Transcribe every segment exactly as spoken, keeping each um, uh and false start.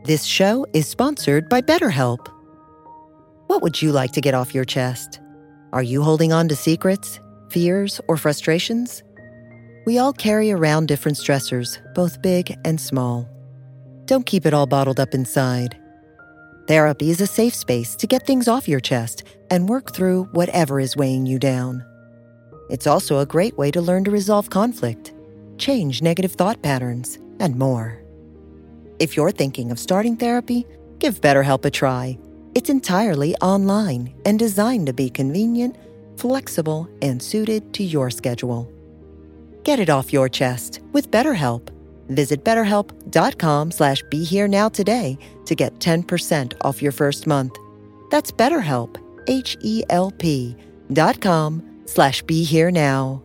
This show is sponsored by BetterHelp. What would you like to get off your chest? Are you holding on to secrets, fears, or frustrations? We all carry around different stressors, both big and small. Don't keep it all bottled up inside. Therapy is a safe space to get things off your chest and work through whatever is weighing you down. It's also a great way to learn to resolve conflict, change negative thought patterns, and more. If you're thinking of starting therapy, give BetterHelp a try. It's entirely online and designed to be convenient, flexible, and suited to your schedule. Get it off your chest with BetterHelp. Visit betterhelp.com slash be here now today to get ten percent off your first month. That's BetterHelp, H E L P dot com slash be here now.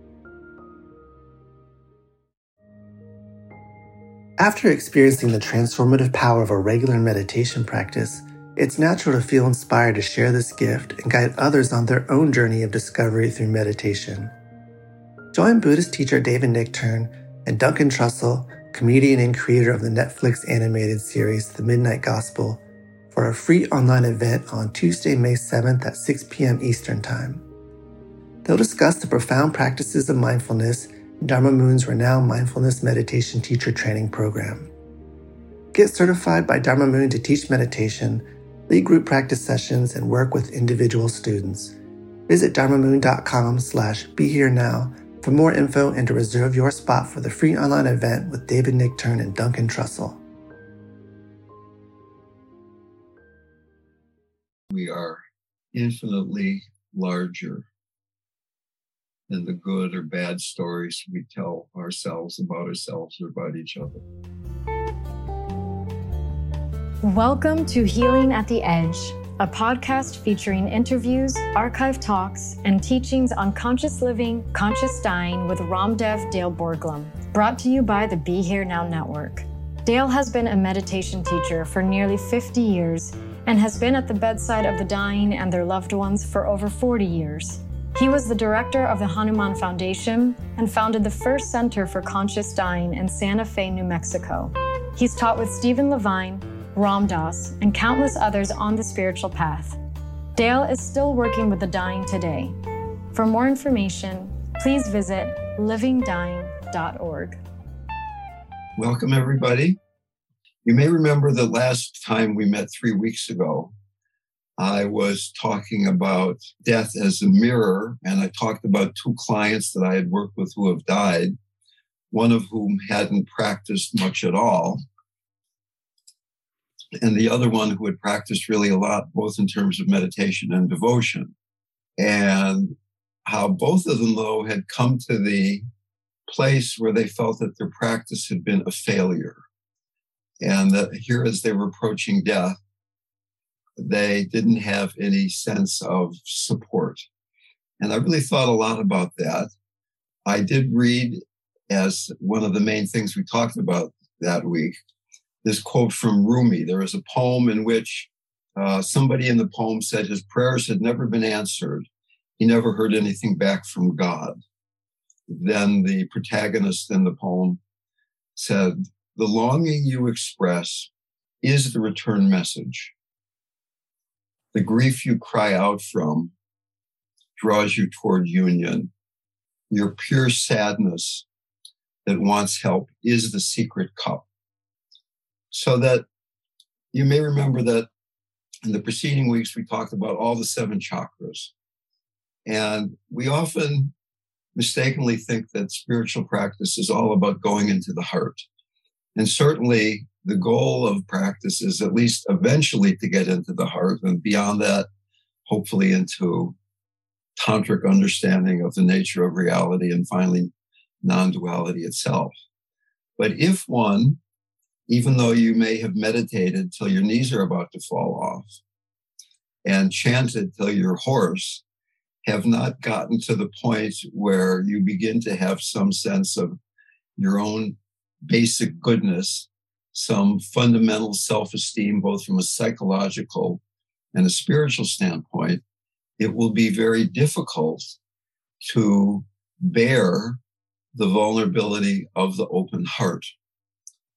After experiencing the transformative power of a regular meditation practice, it's natural to feel inspired to share this gift and guide others on their own journey of discovery through meditation. Join Buddhist teacher David Nichtern and Duncan Trussell, comedian and creator of the Netflix animated series The Midnight Gospel, for a free online event on Tuesday, May seventh at six p.m. Eastern Time. They'll discuss the profound practices of mindfulness in Dharma Moon's renowned mindfulness meditation teacher training program. Get certified by Dharma Moon to teach meditation, lead group practice sessions, and work with individual students. Visit dharmamoon.com slash be here now for more info and to reserve your spot for the free online event with David Nichtern and Duncan Trussell. We are infinitely larger than the good or bad stories we tell ourselves about ourselves or about each other. Welcome to Healing at the Edge, a podcast featuring interviews, archived talks, and teachings on conscious living, conscious dying with Ramdev Dale Borglum, brought to you by the Be Here Now Network. Dale has been a meditation teacher for nearly fifty years and has been at the bedside of the dying and their loved ones for over forty years. He was the director of the Hanuman Foundation and founded the first Center for Conscious Dying in Santa Fe, New Mexico. He's taught with Stephen Levine, Ram Dass, and countless others on the spiritual path. Dale is still working with the dying today. For more information, please visit living dying dot org. Welcome, everybody. You may remember the last time we met three weeks ago, I was talking about death as a mirror, and I talked about two clients that I had worked with who have died, one of whom hadn't practiced much at all, and the other one who had practiced really a lot, both in terms of meditation and devotion. And how both of them, though, had come to the place where they felt that their practice had been a failure. And that here, as they were approaching death, they didn't have any sense of support. And I really thought a lot about that. I did read, as one of the main things we talked about that week, this quote from Rumi. There is a poem in which uh, somebody in the poem said his prayers had never been answered. He never heard anything back from God. Then the protagonist in the poem said, "The longing you express is the return message. The grief you cry out from draws you toward union. Your pure sadness that wants help is the secret cup." So that you may remember that in the preceding weeks, we talked about all the seven chakras. And we often mistakenly think that spiritual practice is all about going into the heart. And certainly the goal of practice is at least eventually to get into the heart, and beyond that, hopefully into tantric understanding of the nature of reality and finally non-duality itself. But if one, even though you may have meditated till your knees are about to fall off and chanted till you're hoarse, have not gotten to the point where you begin to have some sense of your own basic goodness, some fundamental self-esteem, both from a psychological and a spiritual standpoint, it will be very difficult to bear the vulnerability of the open heart.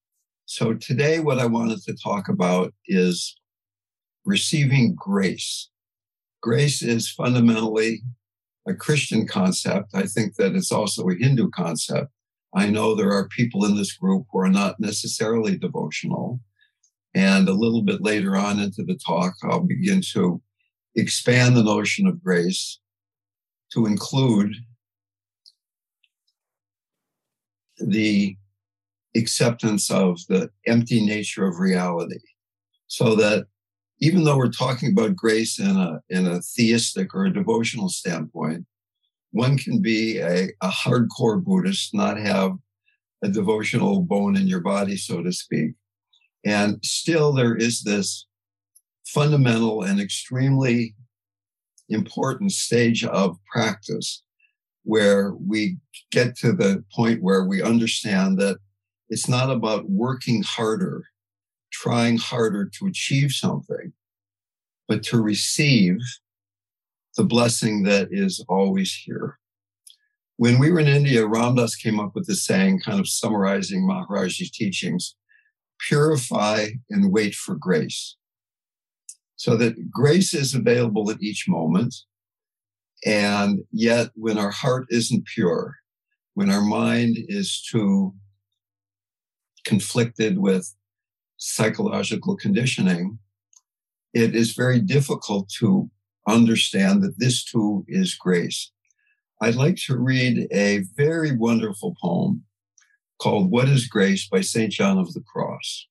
So today, what I wanted to talk about is receiving grace. Grace is fundamentally a Christian concept. I think that it's also a Hindu concept. I know there are people in this group who are not necessarily devotional. And a little bit later on into the talk, I'll begin to expand the notion of grace to include the acceptance of the empty nature of reality. So that even though we're talking about grace in a, in a theistic or a devotional standpoint, one can be a, a hardcore Buddhist, not have a devotional bone in your body, so to speak. And still there is this fundamental and extremely important stage of practice where we get to the point where we understand that it's not about working harder, trying harder to achieve something, but to receive the blessing that is always here. When we were in India, Ram Dass came up with this saying, kind of summarizing Maharajji's teachings: purify and wait for grace. So that grace is available at each moment. And yet when our heart isn't pure, when our mind is too conflicted with psychological conditioning, it is very difficult to understand that this too is grace. I'd like to read a very wonderful poem called What is Grace by Saint John of the Cross.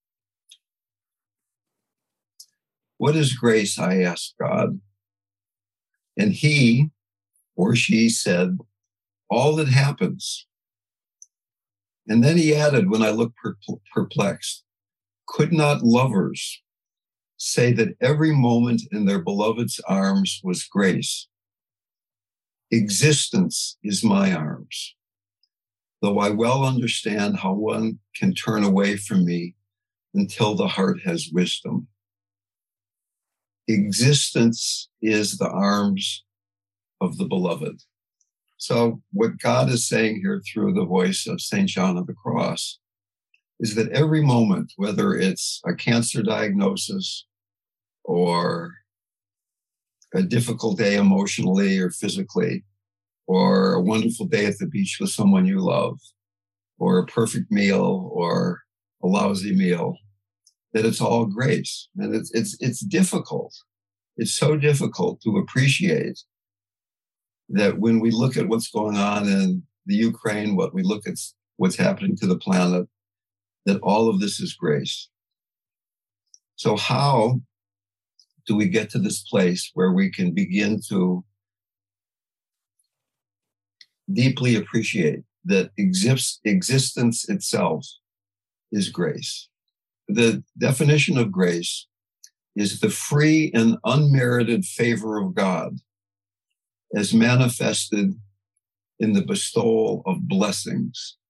What is grace, I asked God. And he or she said, all that happens. And then he added, when I looked perplexed, could not lovers say that every moment in their beloved's arms was grace? Existence is my arms, though I well understand how one can turn away from me until the heart has wisdom. Existence is the arms of the beloved. So what God is saying here through the voice of Saint John of the Cross is that every moment, whether it's a cancer diagnosis or a difficult day emotionally or physically, or a wonderful day at the beach with someone you love, or a perfect meal or a lousy meal, that it's all grace. And it's, it's, it's difficult. It's so difficult to appreciate that when we look at what's going on in the Ukraine, what we look at what's happening to the planet, that all of this is grace. So how do we get to this place where we can begin to deeply appreciate that exists, existence itself is grace? The definition of grace is the free and unmerited favor of God as manifested in the bestowal of blessings.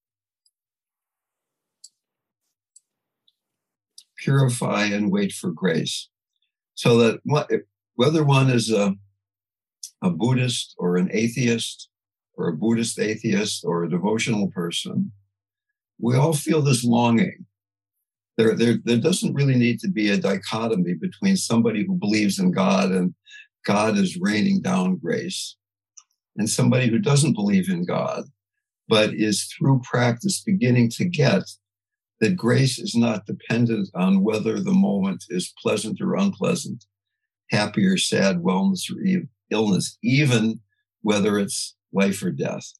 Purify and wait for grace. So that whether one is a, a Buddhist or an atheist, or a Buddhist atheist or a devotional person, we all feel this longing. There, there, there doesn't really need to be a dichotomy between somebody who believes in God and God is raining down grace, and somebody who doesn't believe in God, but is through practice beginning to get that grace is not dependent on whether the moment is pleasant or unpleasant, happy or sad, wellness or illness, even whether it's life or death.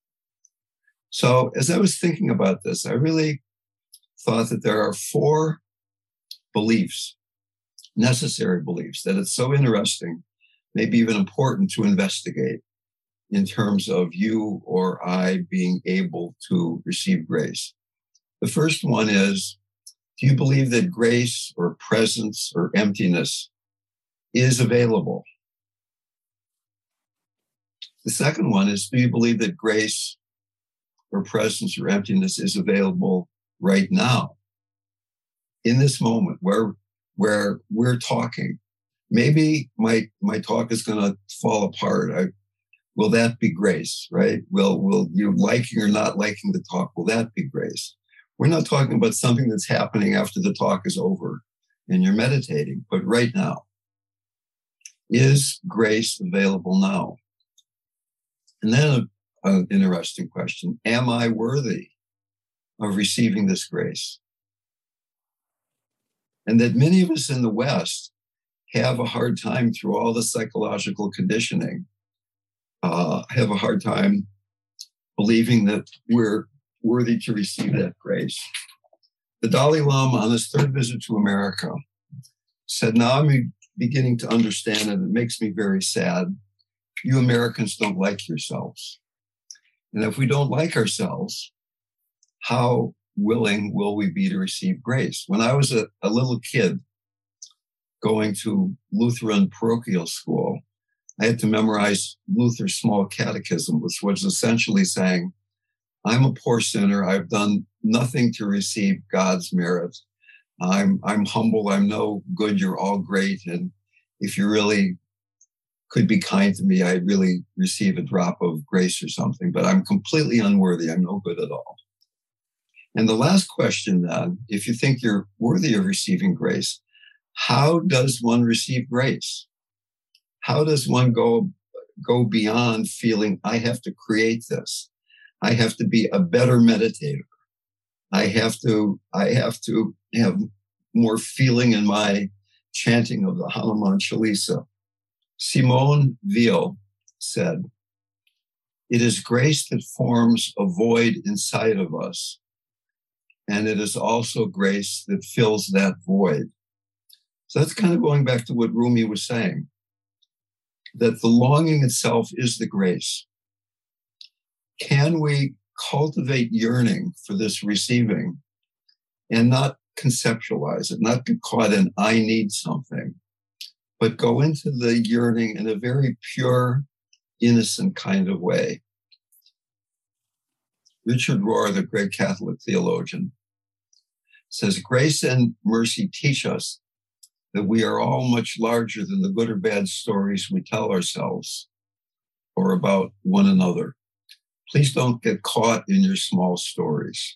So as I was thinking about this, I really thought that there are four beliefs, necessary beliefs, that it's so interesting, maybe even important to investigate in terms of you or I being able to receive grace. The first one is, do you believe that grace or presence or emptiness is available? The second one is, do you believe that grace or presence or emptiness is available right now, in this moment where, where we're talking? Maybe my, my talk is going to fall apart. I, will that be grace, right? Will, will you liking or not liking the talk, will that be grace? We're not talking about something that's happening after the talk is over and you're meditating, but right now. Is grace available now? And then an interesting question, am I worthy of receiving this grace? And that many of us in the West have a hard time through all the psychological conditioning, uh, have a hard time believing that we're worthy to receive that grace. The Dalai Lama, on his third visit to America, said, now I'm beginning to understand, and it makes me very sad. You Americans don't like yourselves. And if we don't like ourselves, how willing will we be to receive grace? When I was a, a little kid going to Lutheran parochial school, I had to memorize Luther's small catechism, which was essentially saying, I'm a poor sinner. I've done nothing to receive God's merit. I'm, I'm humble. I'm no good. You're all great. And if you really could be kind to me, I'd really receive a drop of grace or something, but I'm completely unworthy. I'm no good at all. And the last question then, if you think you're worthy of receiving grace, how does one receive grace? How does one go, go beyond feeling, I have to create this. I have to be a better meditator. I have to, I have to have more feeling in my chanting of the Hanuman Chalisa. Simone Weil said, it is grace that forms a void inside of us. And it is also grace that fills that void. So that's kind of going back to what Rumi was saying, that the longing itself is the grace. Can we cultivate yearning for this receiving and not conceptualize it, not get caught in I need something, but go into the yearning in a very pure, innocent kind of way? Richard Rohr, the great Catholic theologian, says, grace and mercy teach us that we are all much larger than the good or bad stories we tell ourselves or about one another. Please don't get caught in your small stories.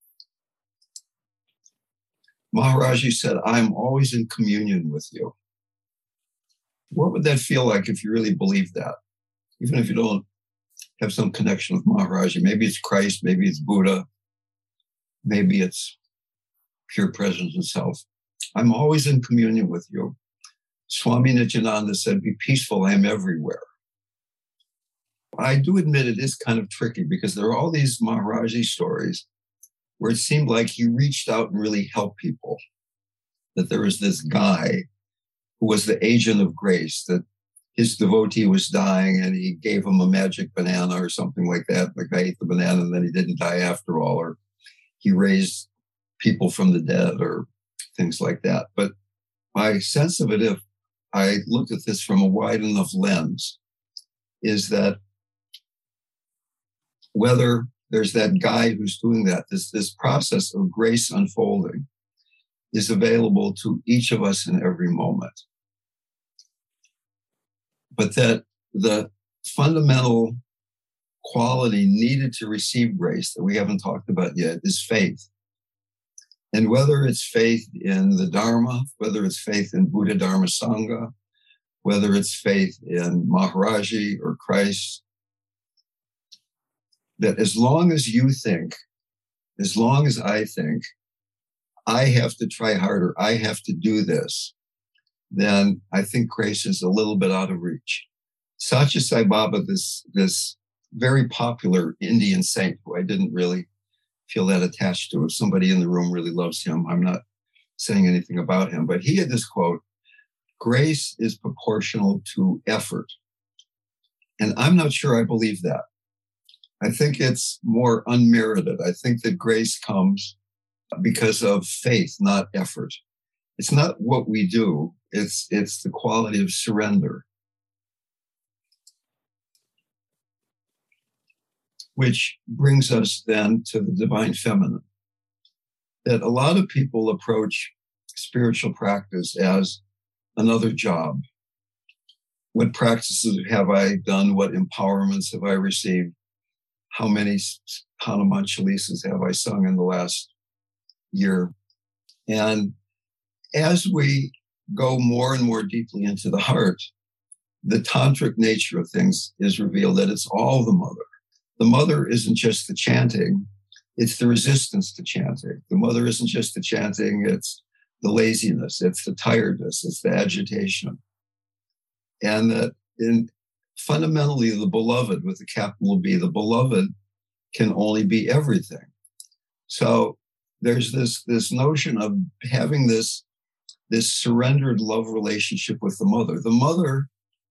Maharaji said, I'm always in communion with you. What would that feel like if you really believed that? Even if you don't have some connection with Maharaji. Maybe it's Christ, maybe it's Buddha, maybe it's pure presence itself. I'm always in communion with you. Swami Nityananda said, be peaceful, I am everywhere. I do admit it is kind of tricky because there are all these Maharaji stories where it seemed like he reached out and really helped people. That there was this guy who was the agent of grace, that his devotee was dying and he gave him a magic banana or something like that. The guy ate the banana and then he didn't die after all, or he raised people from the dead or things like that. But my sense of it, if I looked at this from a wide enough lens, is that whether there's that guy who's doing that, this, this process of grace unfolding is available to each of us in every moment. But that the fundamental quality needed to receive grace that we haven't talked about yet is faith. And whether it's faith in the Dharma, whether it's faith in Buddha Dharma Sangha, whether it's faith in Maharaji or Christ, that as long as you think, as long as I think, I have to try harder, I have to do this, then I think grace is a little bit out of reach. Satya Sai Baba, this, this very popular Indian saint who I didn't really feel that attached to. If somebody in the room really loves him, I'm not saying anything about him, but he had this quote, grace is proportional to effort. And I'm not sure I believe that. I think it's more unmerited. I think that grace comes because of faith, not effort. It's not what we do. It's, it's the quality of surrender, which brings us then to the divine feminine. That a lot of people approach spiritual practice as another job. What practices have I done? What empowerments have I received? How many Hanuman Chalisas have I sung in the last year. And as we go more and more deeply into the heart, the tantric nature of things is revealed, that it's all the mother. The mother isn't just the chanting, it's the resistance to chanting. The mother isn't just the chanting, it's the laziness, it's the tiredness, it's the agitation. And that in fundamentally the beloved, with a capital B, the beloved can only be everything. So there's this, this notion of having this, this surrendered love relationship with the mother. The mother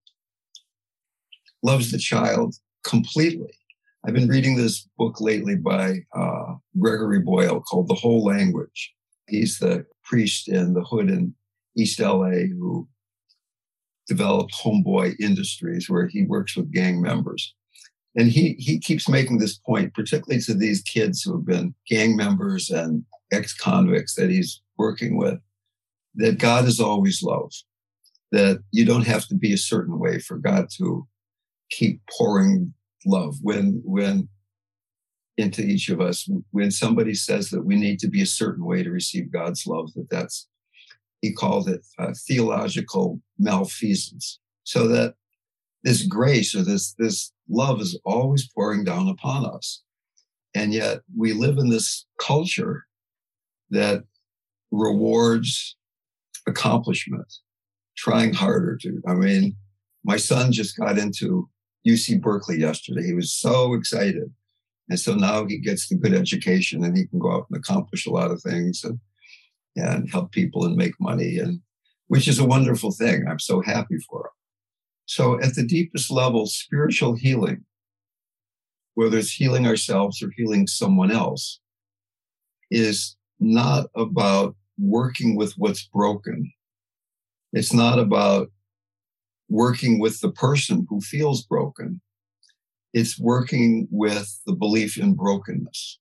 loves the child completely. I've been reading this book lately by uh, Gregory Boyle called The Whole Language. He's the priest in the hood in East L A who developed Homeboy Industries, where he works with gang members. And he he keeps making this point, particularly to these kids who have been gang members and ex-convicts that he's working with, that God is always love, that you don't have to be a certain way for God to keep pouring love when when into each of us. When somebody says that we need to be a certain way to receive God's love, that that's, he called it uh, theological malfeasance. So that this grace or this this love is always pouring down upon us. And yet we live in this culture that rewards accomplishment, trying harder to. I mean, my son just got into U C Berkeley yesterday. He was so excited. And so now he gets the good education and he can go out and accomplish a lot of things and, and help people and make money, and which is a wonderful thing. I'm so happy for him. So at the deepest level, spiritual healing, whether it's healing ourselves or healing someone else, is not about working with what's broken. It's not about working with the person who feels broken. It's working with the belief in brokenness.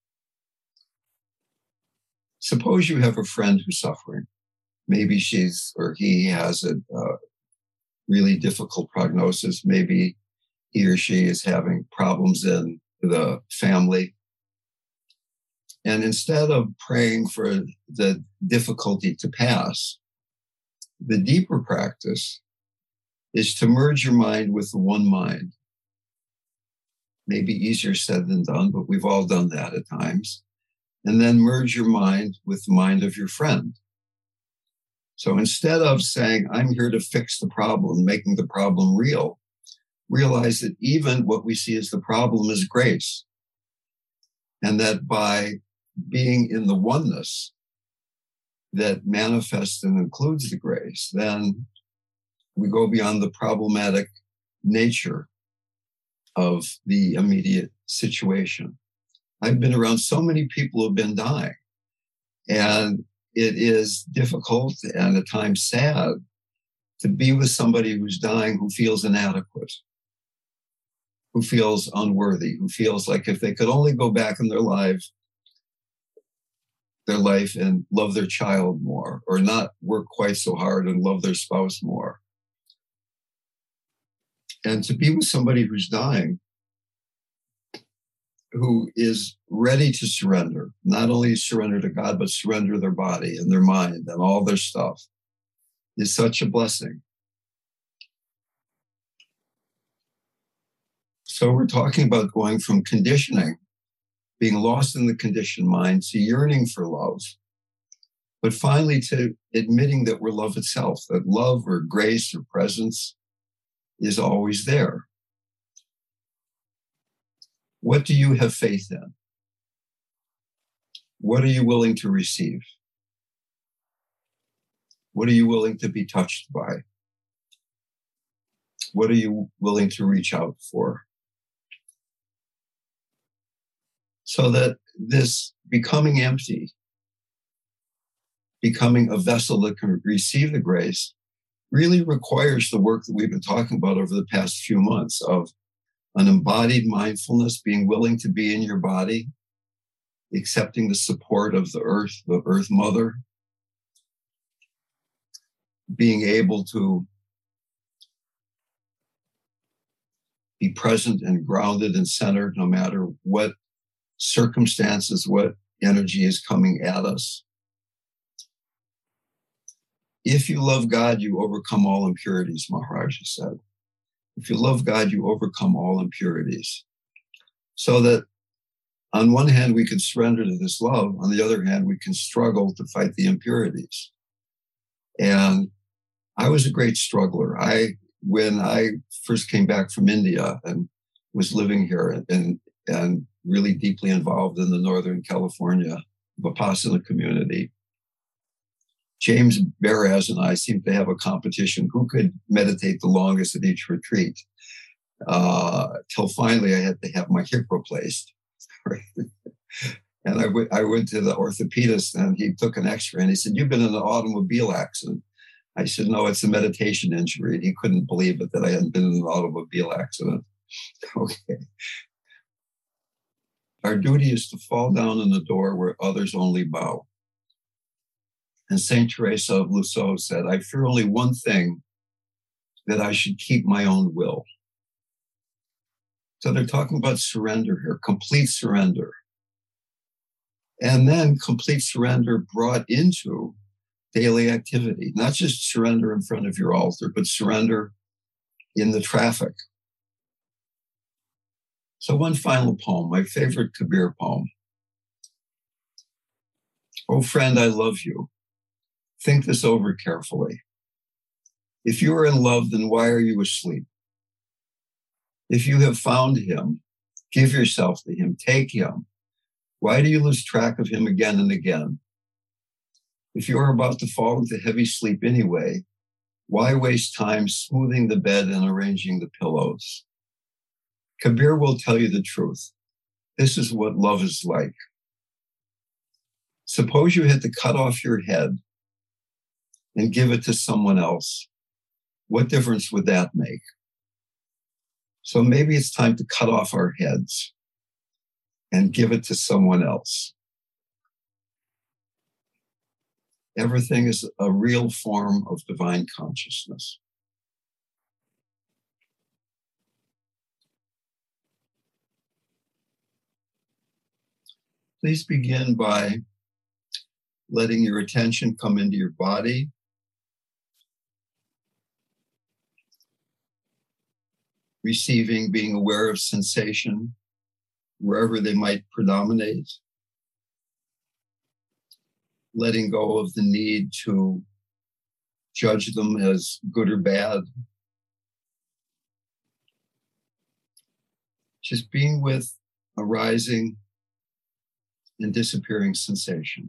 Suppose you have a friend who's suffering. Maybe she's or he has a uh, really difficult prognosis. Maybe he or she is having problems in the family. And instead of praying for the difficulty to pass, the deeper practice is to merge your mind with the one mind. Maybe easier said than done, but we've all done that at times. And then merge your mind with the mind of your friend. So instead of saying, I'm here to fix the problem, making the problem real, realize that even what we see as the problem is grace. And that by being in the oneness that manifests and includes the grace, then we go beyond the problematic nature of the immediate situation. I've been around so many people who have been dying, and it is difficult and at times sad to be with somebody who's dying who feels inadequate, who feels unworthy, who feels like if they could only go back in their lives, their life and love their child more, or not work quite so hard and love their spouse more. And to be with somebody who's dying, who is ready to surrender, not only surrender to God, but surrender their body and their mind and all their stuff, is such a blessing. So we're talking about going from conditioning, being lost in the conditioned mind, to yearning for love, but finally to admitting that we're love itself, that love or grace or presence is always there. What do you have faith in? What are you willing to receive? What are you willing to be touched by? What are you willing to reach out for? So that this becoming empty, becoming a vessel that can receive the grace, really requires the work that we've been talking about over the past few months of an embodied mindfulness, being willing to be in your body, accepting the support of the earth, the earth mother, being able to be present and grounded and centered no matter what circumstances, what energy is coming at us. If you love God, you overcome all impurities, Maharaja said. If you love God, you overcome all impurities. So that on one hand, we can surrender to this love. On the other hand, we can struggle to fight the impurities. And I was a great struggler. I, when I first came back from India and was living here and, and really deeply involved in the Northern California Vipassana community, James Baraz and I seemed to have a competition who could meditate the longest at each retreat. Uh, till finally I had to have my hip replaced. And I, w- I went to the orthopedist and he took an x-ray and he said, "You've been in an automobile accident." I said, "No, it's a meditation injury." And he couldn't believe it that I hadn't been in an automobile accident. Okay. Our duty is to fall down in the door where others only bow. And Saint Teresa of Lisieux said, "I fear only one thing, that I should keep my own will." So they're talking about surrender here, complete surrender. And then complete surrender brought into daily activity, not just surrender in front of your altar, but surrender in the traffic. So one final poem, my favorite Kabir poem. "Oh friend, I love you. Think this over carefully. If you are in love, then why are you asleep? If you have found him, give yourself to him, take him. Why do you lose track of him again and again? If you are about to fall into heavy sleep anyway, why waste time smoothing the bed and arranging the pillows? Kabir will tell you the truth. This is what love is like. Suppose you had to cut off your head and give it to someone else. What difference would that make? So maybe it's time to cut off our heads and give it to someone else. Everything is a real form of divine consciousness. Please begin by letting your attention come into your body. Receiving, being aware of sensation, wherever they might predominate. Letting go of the need to judge them as good or bad. Just being with arising and disappearing sensation.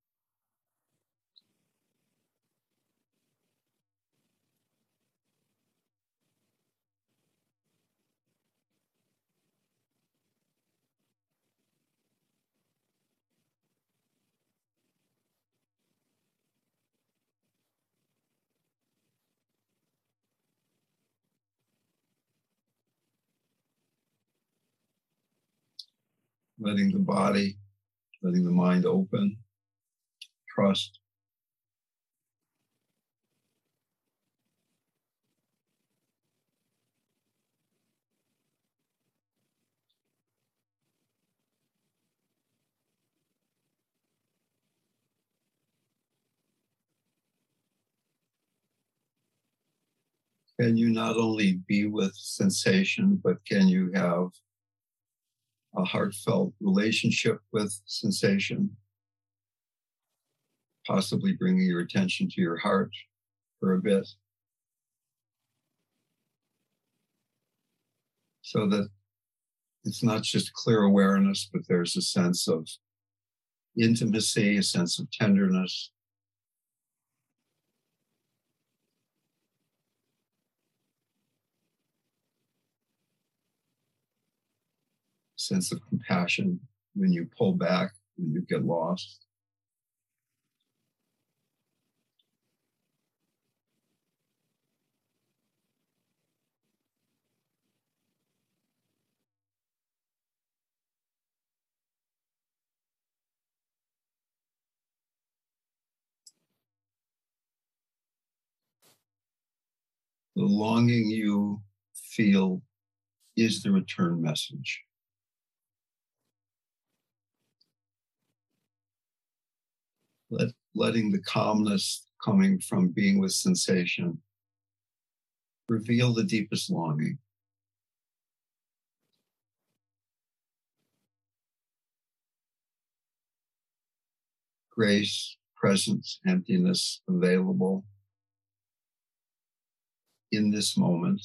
Letting the body, letting the mind open, trust. Can you not only be with sensation, but can you have a heartfelt relationship with sensation? Possibly bringing your attention to your heart for a bit. So that it's not just clear awareness, but there's a sense of intimacy, a sense of tenderness. Sense of compassion when you pull back, when you get lost. The longing you feel is the return message. Let, letting the calmness coming from being with sensation reveal the deepest longing. Grace, presence, emptiness available in this moment.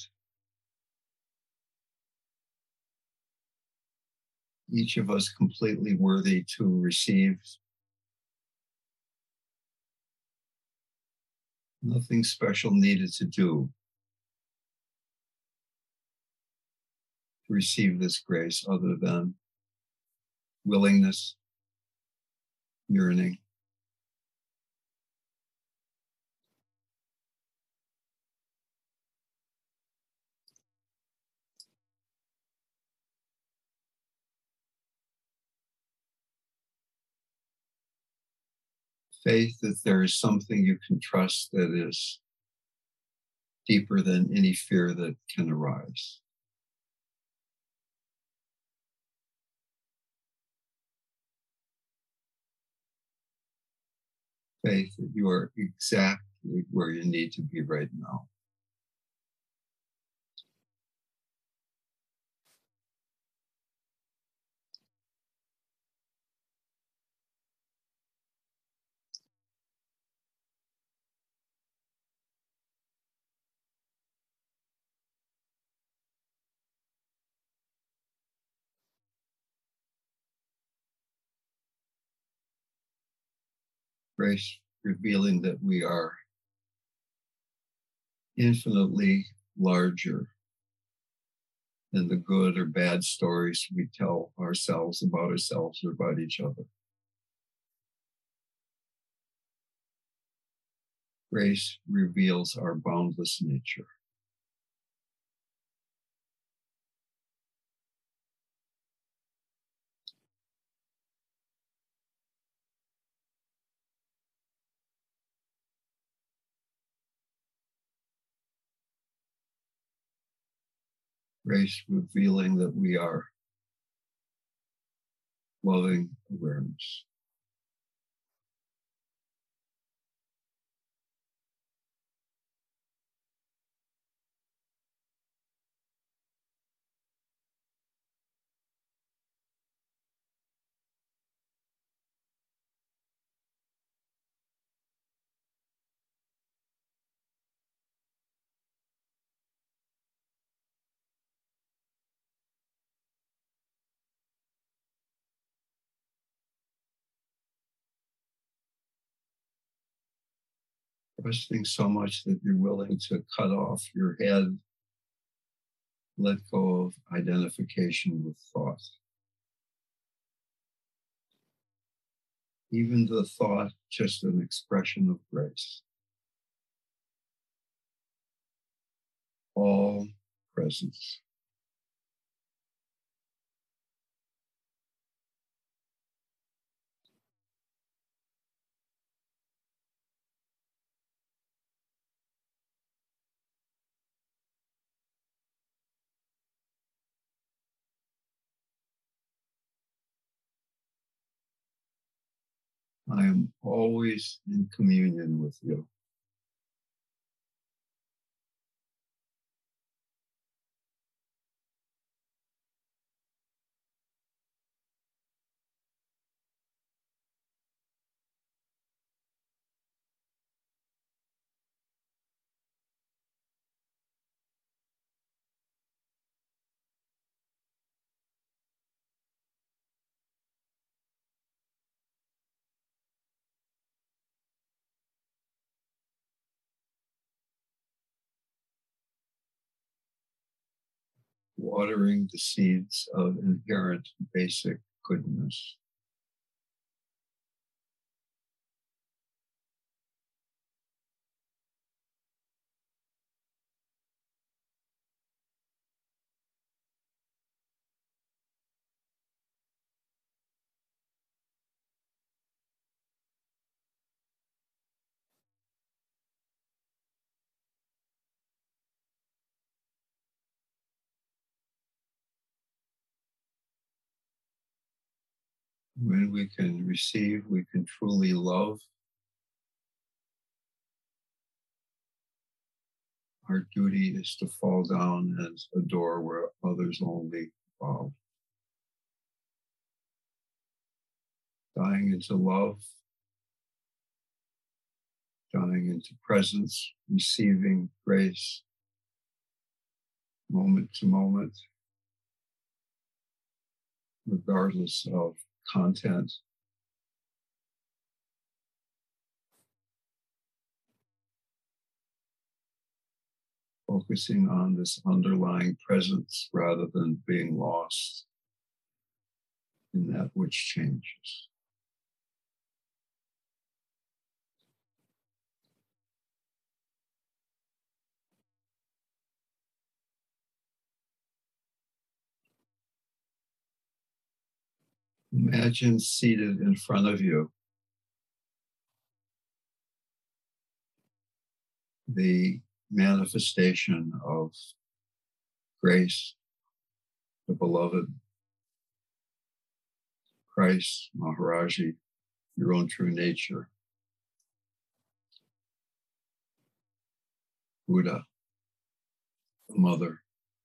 Each of us completely worthy to receive. Nothing special needed to do to receive this grace other than willingness, yearning. Faith that there is something you can trust that is deeper than any fear that can arise. Faith that you are exactly where you need to be right now. Grace revealing that we are infinitely larger than the good or bad stories we tell ourselves about ourselves or about each other. Grace reveals our boundless nature. Grace revealing that we are loving awareness. Trusting so much that you're willing to cut off your head, let go of identification with thought. Even the thought, just an expression of grace. All presence. I am always in communion with you. Watering the seeds of inherent basic goodness. When we can receive, we can truly love. our duty is to fall down and adore where others only bow. Dying into love, dying into presence, receiving grace, moment to moment, regardless of content. Focusing on this underlying presence rather than being lost in that which changes. Imagine seated in front of you the manifestation of grace, the beloved, Christ, Maharaji, your own true nature, Buddha, the Mother.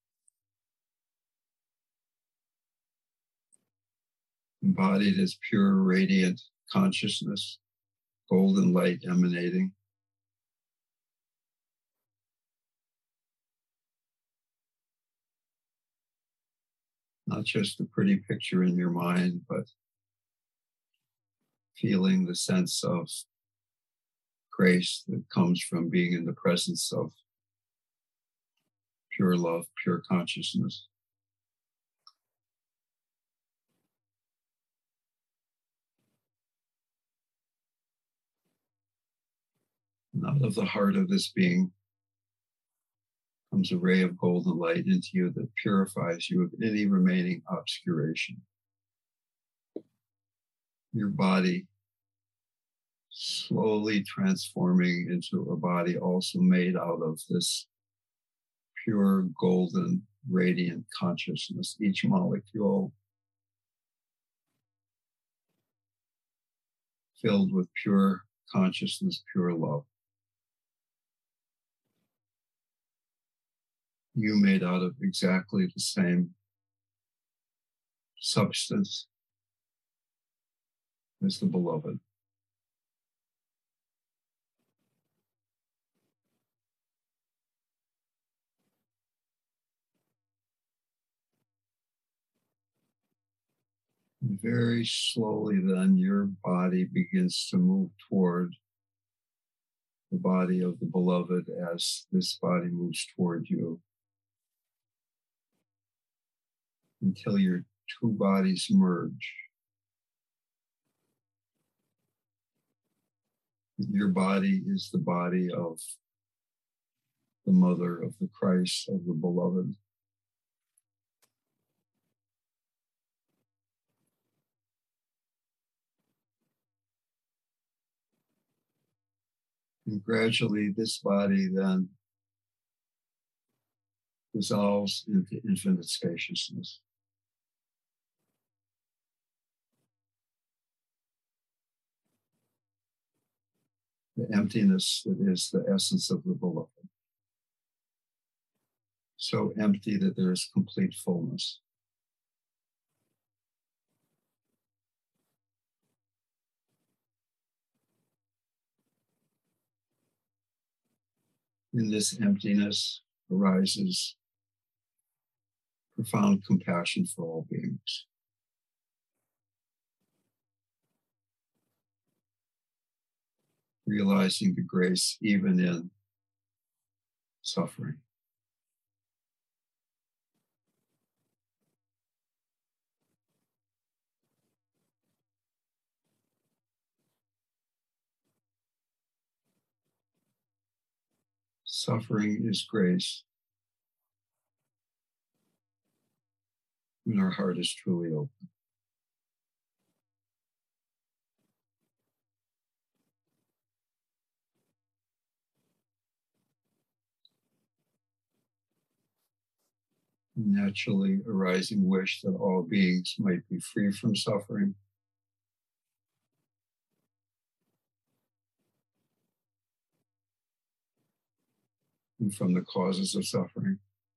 Embodied as pure, radiant consciousness, golden light emanating. Not just a pretty picture in your mind, but feeling the sense of grace that comes from being in the presence of pure love, pure consciousness. And out of the heart of this being comes a ray of golden light into you that purifies you of any remaining obscuration. Your body slowly transforming into a body also made out of this pure, golden, radiant consciousness, each molecule filled with pure consciousness, pure love. You made out of exactly the same substance as the beloved. And very slowly then your body begins to move toward the body of the beloved as this body moves toward you, until your two bodies merge. Your body is the body of the Mother, of the Christ, of the beloved. And gradually this body then dissolves into infinite spaciousness. The emptiness that is the essence of the beloved. So empty that there is complete fullness. In this emptiness arises profound compassion for all beings. Realizing the grace even in suffering. Suffering is grace when our heart is truly open. Naturally arising wish that all beings might be free from suffering. and from the causes of suffering.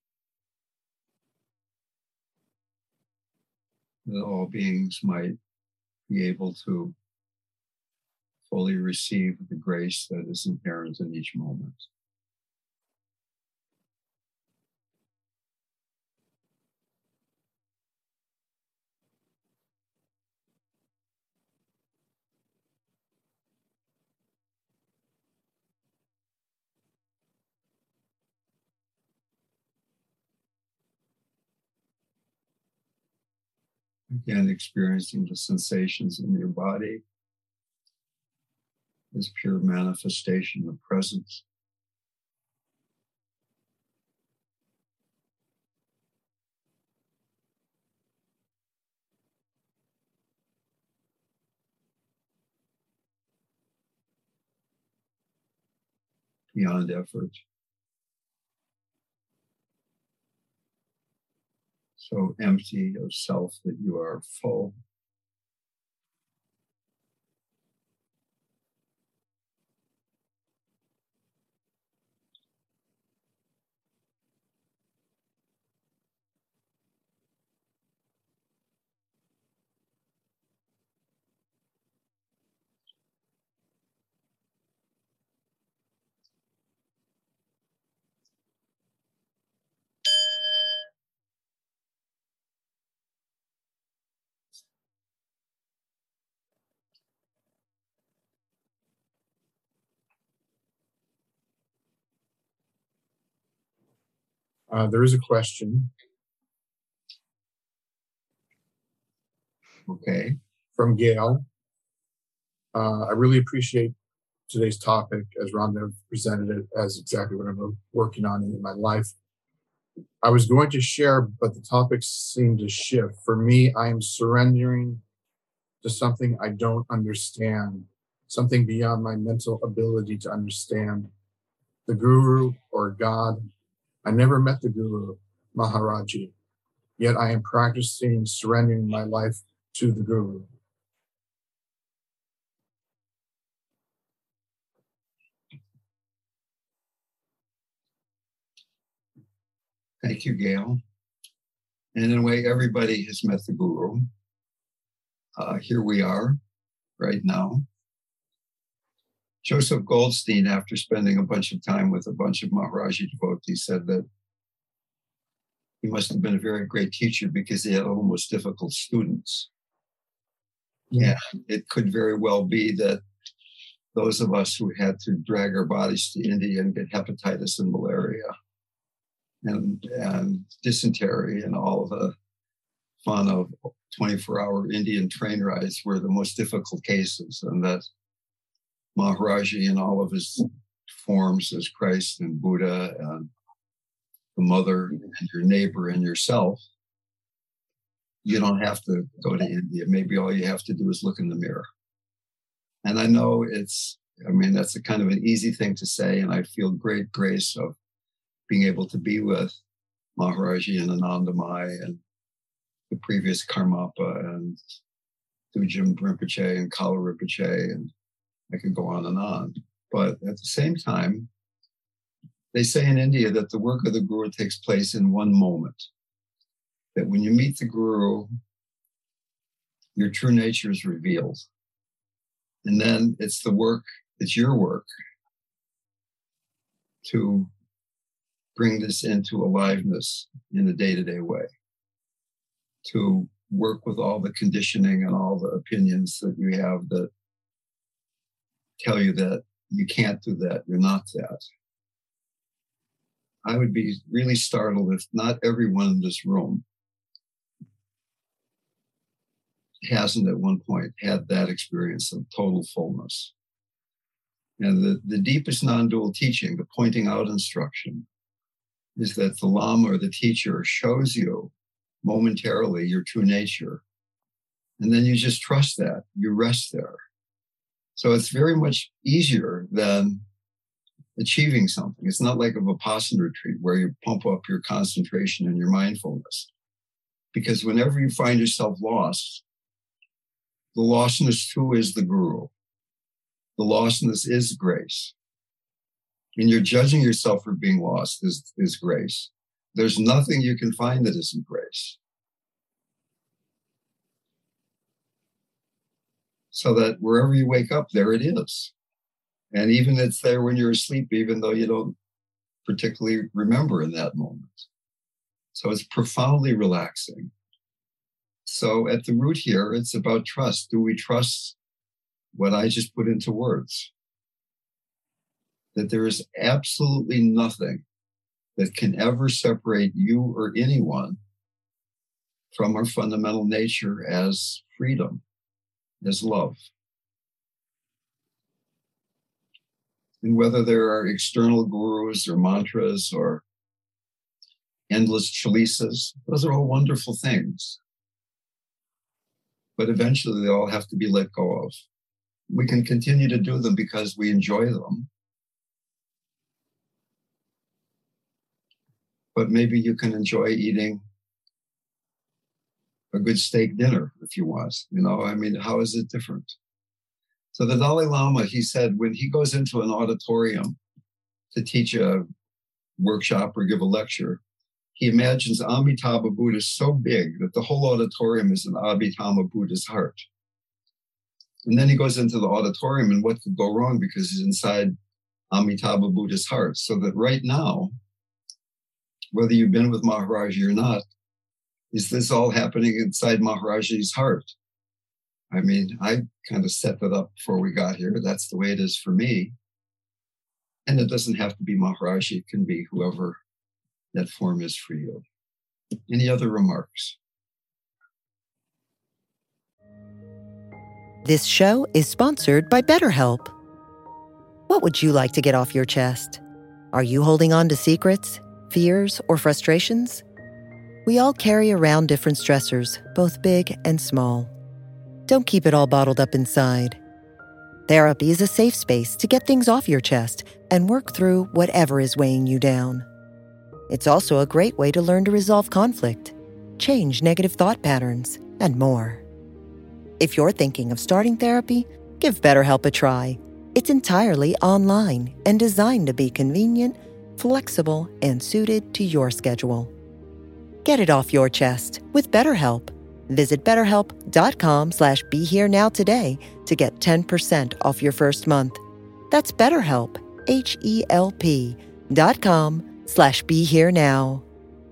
That all beings might be able to fully receive the grace that is inherent in each moment. Again, experiencing the sensations in your body as pure manifestation of presence. Beyond effort. So empty of self that you are full. Uh, there is a question. Okay. From Gail. Uh, I really appreciate today's topic as Rhonda presented it as exactly what I'm working on in my life. I was going to share, but the topics seem to shift. For me, I am surrendering to something I don't understand, something beyond my mental ability to understand. The Guru or God. I never met the Guru, Maharaji, yet I am practicing surrendering my life to the Guru. Thank you, Gail. And in a way, everybody has met the Guru. Uh, here we are, right now. Joseph Goldstein, after spending a bunch of time with a bunch of Maharaji devotees, said that he must have been a very great teacher because he had almost difficult students. Yeah, it could very well be that those of us who had to drag our bodies to India and get hepatitis and malaria and, and dysentery and all the fun of twenty-four hour Indian train rides were the most difficult cases, and that Maharaji in all of his forms as Christ and Buddha and the mother and your neighbor and yourself, you don't have to go to India. Maybe all you have to do is look in the mirror. And I know it's, I mean, that's a kind of an easy thing to say, and I feel great grace of being able to be with Maharaji and Anandamai and the previous Karmapa and Dujam Rinpoche and Kala Rinpoche, and I could go on and on. But at the same time, they say in India that the work of the Guru takes place in one moment. That when you meet the Guru, your true nature is revealed. And then it's the work, it's your work to bring this into aliveness in a day-to-day way. To work with all the conditioning and all the opinions that you have that tell you that you can't do that, you're not that. I would be really startled if not everyone in this room hasn't at one point had that experience of total fullness. And the, the deepest non-dual teaching, the pointing out instruction, is that the Lama or the teacher shows you momentarily your true nature. And then you just trust that, you rest there. So it's very much easier than achieving something. It's not like a Vipassana retreat where you pump up your concentration and your mindfulness. Because whenever you find yourself lost, the lostness too is the Guru. The lostness is grace. And you're judging yourself for being lost is, is grace. There's nothing you can find that isn't grace. So that wherever you wake up, there it is. And even it's there when you're asleep, even though you don't particularly remember in that moment. So it's profoundly relaxing. So at the root here, it's about trust. Do we trust what I just put into words? That there is absolutely nothing that can ever separate you or anyone from our fundamental nature as freedom, as love. And whether there are external gurus or mantras or endless chalisas, those are all wonderful things. But eventually they all have to be let go of. We can continue to do them because we enjoy them. But maybe you can enjoy eating a good steak dinner if you want. You know, I mean, how is it different? So the Dalai Lama, he said, when he goes into an auditorium to teach a workshop or give a lecture, he imagines Amitabha Buddha so big that the whole auditorium is in Amitabha Buddha's heart. And then he goes into the auditorium, and what could go wrong because he's inside Amitabha Buddha's heart. So that right now, whether you've been with Maharaji or not, is this all happening inside Maharaji's heart? I mean, I kind of set that up before we got here. That's the way it is for me. And it doesn't have to be Maharaji. It can be whoever that form is for you. Any other remarks? This show is sponsored by BetterHelp. What would you like to get off your chest? Are you holding on to secrets, fears, or frustrations? We all carry around different stressors, both big and small. Don't keep it all bottled up inside. Therapy is a safe space to get things off your chest and work through whatever is weighing you down. It's also a great way to learn to resolve conflict, change negative thought patterns, and more. If you're thinking of starting therapy, give BetterHelp a try. It's entirely online and designed to be convenient, flexible, and suited to your schedule. Get it off your chest with BetterHelp. Visit betterhelp.com slash be here now today to get ten percent off your first month. That's BetterHelp, H E L P dot com slash be here now.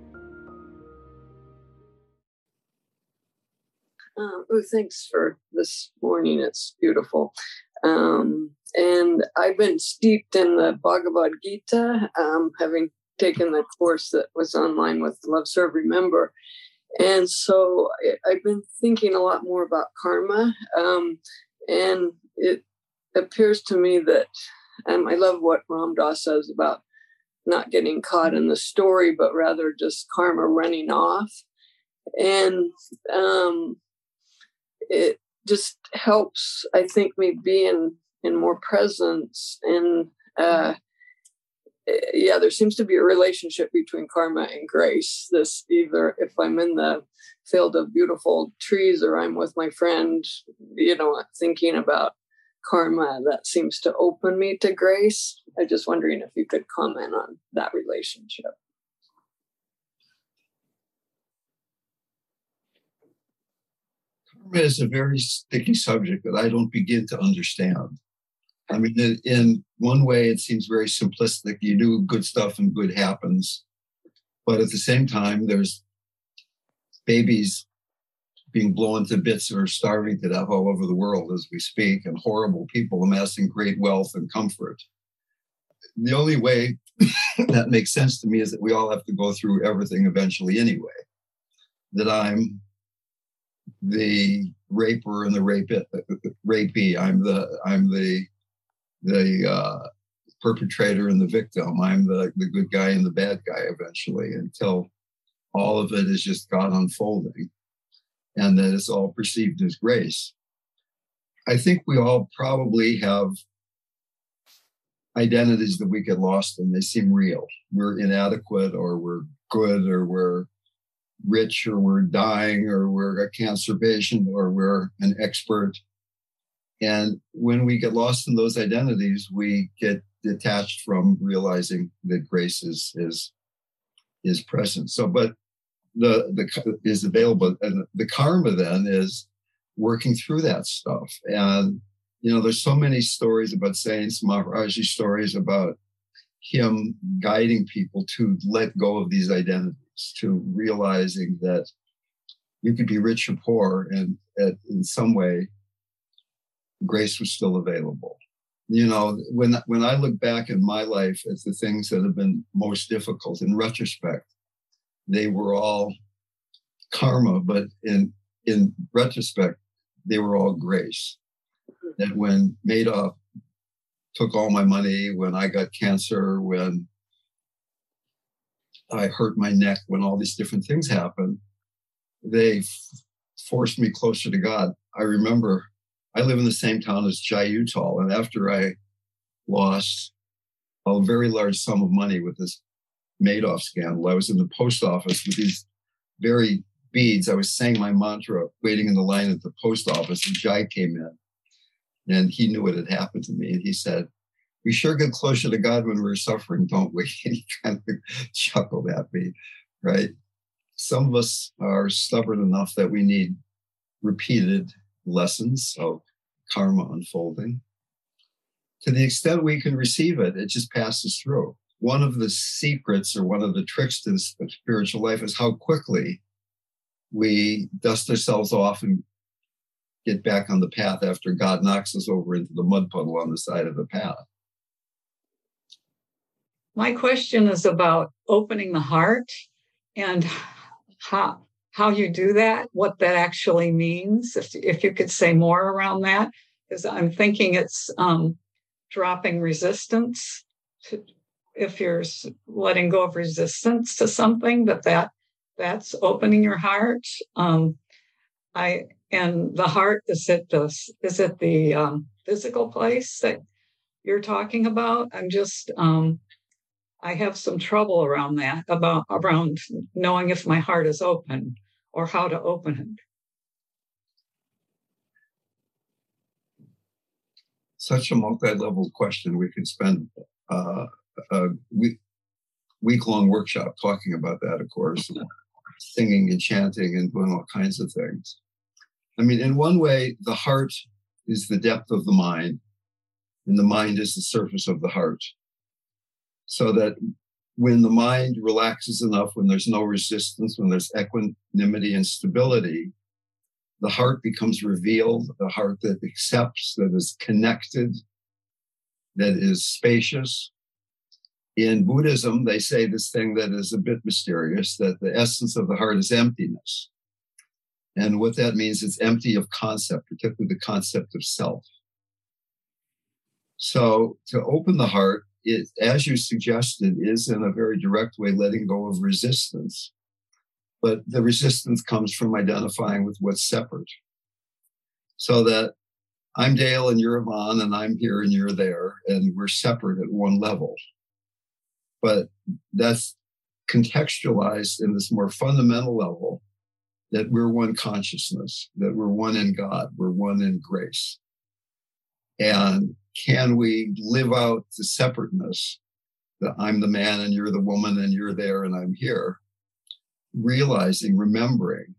Um, oh, thanks for this morning. It's beautiful. Um, and I've been steeped in the Bhagavad Gita, um, having taken the course that was online with Love, Serve, Remember. And so I, I've been thinking a lot more about karma. Um, and it appears to me that, um, I love what Ram Dass says about not getting caught in the story, but rather just karma running off. And um, it just helps, I think, me be in, in more presence. And uh, yeah, there seems to be a relationship between karma and grace. This either if I'm in the field of beautiful trees or I'm with my friend, you know, thinking about karma, that seems to open me to grace. I'm just wondering if you could comment on that relationship. Karma is a very sticky subject that I don't begin to understand. I mean, in one way, it seems very simplistic. You do good stuff and good happens. But at the same time, there's babies being blown to bits or starving to death all over the world as we speak, and horrible people amassing great wealth and comfort. The only way that makes sense to me is that we all have to go through everything eventually anyway. That I'm the raper and the rape, rapee. I'm the I'm the the uh, perpetrator and the victim. I'm the, the good guy and the bad guy eventually, until all of it is just God unfolding, and that it's all perceived as grace. I think we all probably have identities that we get lost in. They seem real. We're inadequate, or we're good, or we're rich, or we're dying, or we're a cancer patient, or we're an expert. And when we get lost in those identities, we get detached from realizing that grace is is is present. So, but the the is available, and the karma then is working through that stuff. And you know, there's so many stories about saints, Maharaji stories about him guiding people to let go of these identities, to realizing that you could be rich or poor, and at, in some way, grace was still available. You know, when when I look back in my life at the things that have been most difficult, in retrospect, they were all karma, but in in retrospect, they were all grace. That when Madoff took all my money, when I got cancer, when I hurt my neck, when all these different things happened, they f- forced me closer to God. I remember I live in the same town as Jai Uttal, and after I lost a very large sum of money with this Madoff scandal, I was in the post office with these very beads. I was saying my mantra, waiting in the line at the post office, and Jai came in. And he knew what had happened to me. And he said, we sure get closer to God when we're suffering, don't we? And he kind of chuckled at me, right? Some of us are stubborn enough that we need repeated lessons of karma unfolding. To the extent we can receive it, it just passes through. One of the secrets or one of the tricks to the spiritual life is how quickly we dust ourselves off and get back on the path after God knocks us over into the mud puddle on the side of the path. My question is about opening the heart and how how you do that, what that actually means. If if you could say more around that, because I'm thinking it's um, dropping resistance. To, if you're letting go of resistance to something, but that that's opening your heart. Um, I. And the heart, is it the, is it the um, physical place that you're talking about? I'm just, um, I have some trouble around that, about around knowing if my heart is open or how to open it. Such a multi-level question. We could spend uh, a week, week-long workshop talking about that, of course, singing and chanting and doing all kinds of things. I mean, in one way, the heart is the depth of the mind, and the mind is the surface of the heart. So that when the mind relaxes enough, when there's no resistance, when there's equanimity and stability, the heart becomes revealed, the heart that accepts, that is connected, that is spacious. In Buddhism, they say this thing that is a bit mysterious, that the essence of the heart is emptiness. And what that means, it's empty of concept, particularly the concept of self. So to open the heart, it, as you suggested, is in a very direct way letting go of resistance. But the resistance comes from identifying with what's separate. So that I'm Dale and you're Yvonne, and I'm here and you're there, and we're separate at one level. But that's contextualized in this more fundamental level, that we're one consciousness, that we're one in God, we're one in grace. And can we live out the separateness, that I'm the man and you're the woman and you're there and I'm here, realizing, remembering,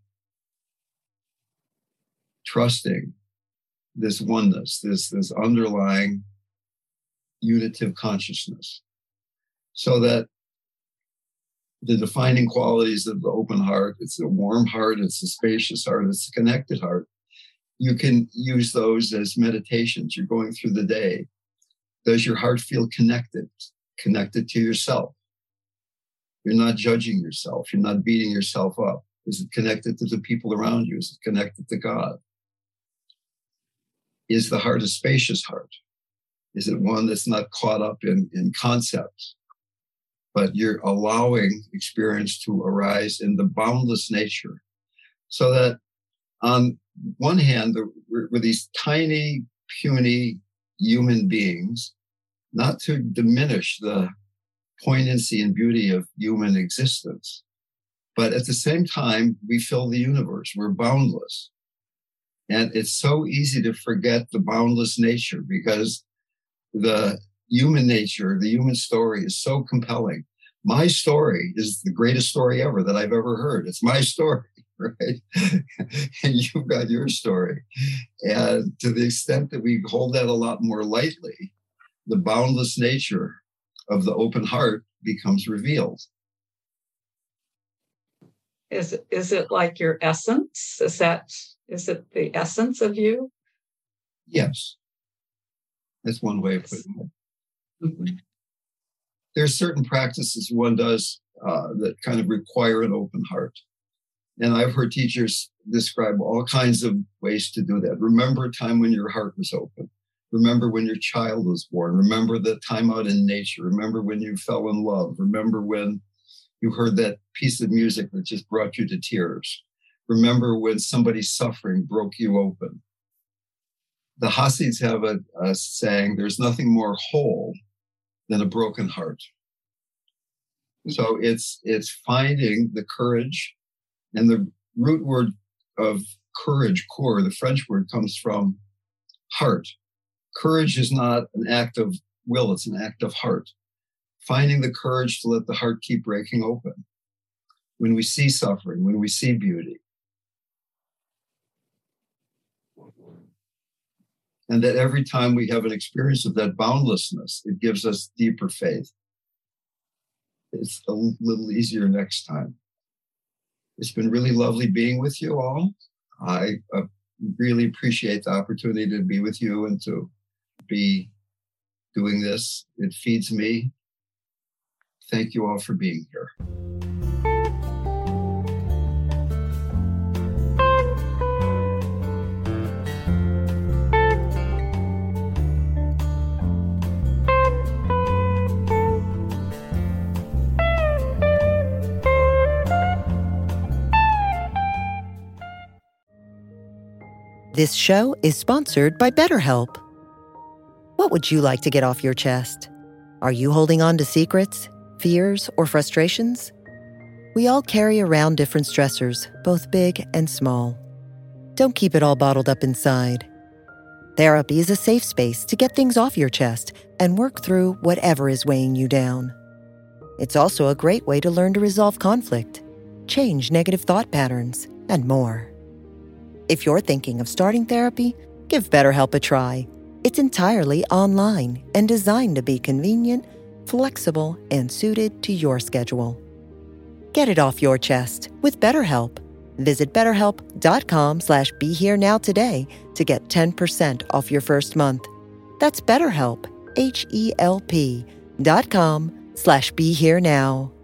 trusting this oneness, this, this underlying unitive consciousness, so that the defining qualities of the open heart, it's a warm heart, it's a spacious heart, it's a connected heart. You can use those as meditations. You're going through the day. Does your heart feel connected? Connected to yourself? You're not judging yourself. You're not beating yourself up. Is it connected to the people around you? Is it connected to God? Is the heart a spacious heart? Is it one that's not caught up in, in concepts? But you're allowing experience to arise in the boundless nature. So that on one hand, we're, we're these tiny, puny human beings, not to diminish the poignancy and beauty of human existence. But at the same time, we fill the universe. We're boundless. And it's so easy to forget the boundless nature, because the human nature, the human story is so compelling. My story is the greatest story ever that I've ever heard. It's my story, right? And you've got your story. And to the extent that we hold that a lot more lightly, the boundless nature of the open heart becomes revealed. Is, is it like your essence? Is that, is it the essence of you? Yes. That's one way of putting it. Mm-hmm. There's certain practices one does uh, that kind of require an open heart. And I've heard teachers describe all kinds of ways to do that. Remember a time when your heart was open. Remember when your child was born. Remember the time out in nature. Remember when you fell in love. Remember when you heard that piece of music that just brought you to tears. Remember when somebody's suffering broke you open. The Hasids have a, a saying, there's nothing more whole than a broken heart. So it's it's finding the courage, and the root word of courage, core, the French word, comes from heart. Courage is not an act of will, it's an act of heart. Finding the courage to let the heart keep breaking open. When we see suffering, when we see beauty. And that every time we have an experience of that boundlessness, it gives us deeper faith. It's a little easier next time. It's been really lovely being with you all. I uh, really appreciate the opportunity to be with you and to be doing this. It feeds me. Thank you all for being here. This show is sponsored by BetterHelp. What would you like to get off your chest? Are you holding on to secrets, fears, or frustrations? We all carry around different stressors, both big and small. Don't keep it all bottled up inside. Therapy is a safe space to get things off your chest and work through whatever is weighing you down. It's also a great way to learn to resolve conflict, change negative thought patterns, and more. If you're thinking of starting therapy, give BetterHelp a try. It's entirely online and designed to be convenient, flexible, and suited to your schedule. Get it off your chest with BetterHelp. Visit betterhelp.com slash be here now today to get ten percent off your first month. That's BetterHelp, H E L P dot com slash be here now.